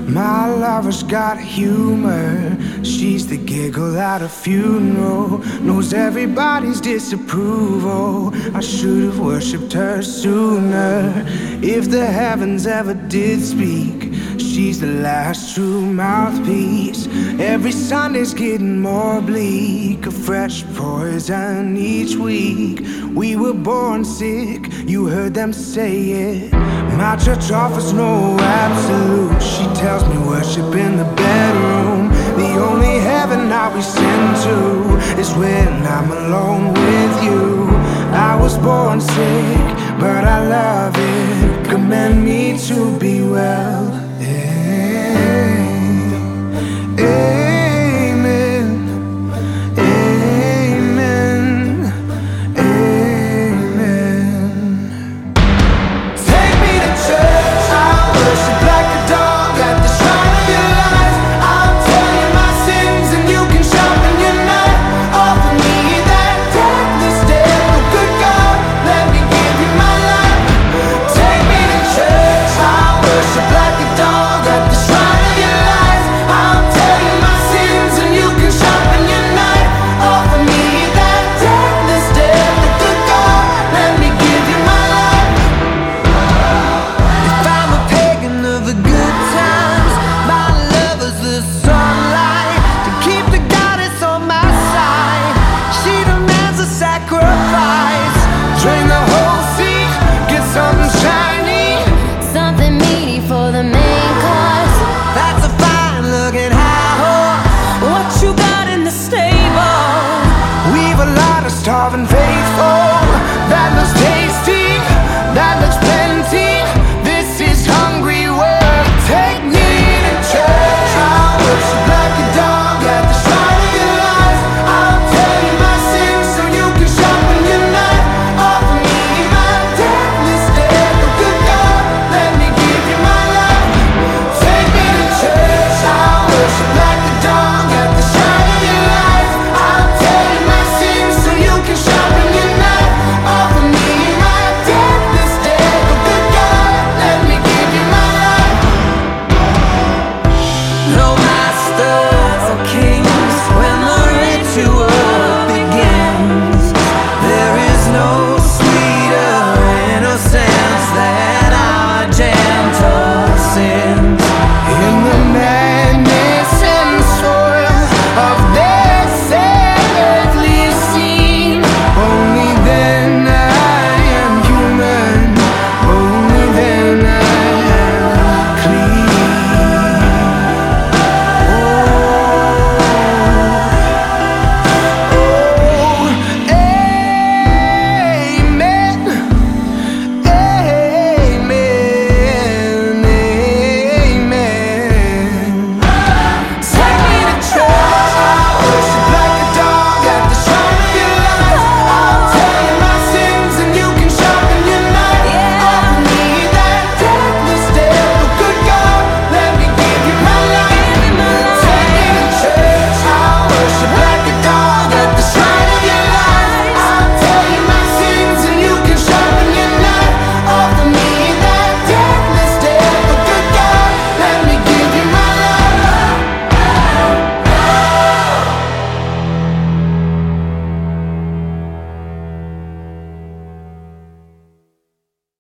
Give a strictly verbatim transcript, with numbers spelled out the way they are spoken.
My lover's got humor. She's the giggle at a funeral. Knows everybody's disapproval. I should have worshipped her sooner. If the heavens ever did speak, she's the last true mouthpiece. Every Sunday's getting more bleak, a fresh poison each week. We were born sick, you heard them say it. My church offers no absolute. She tells me worship in the bedroom. The only heaven I'll be sent to is when I'm alone with you. I was born sick, but I love it. Commend me to be well. Hey, hey.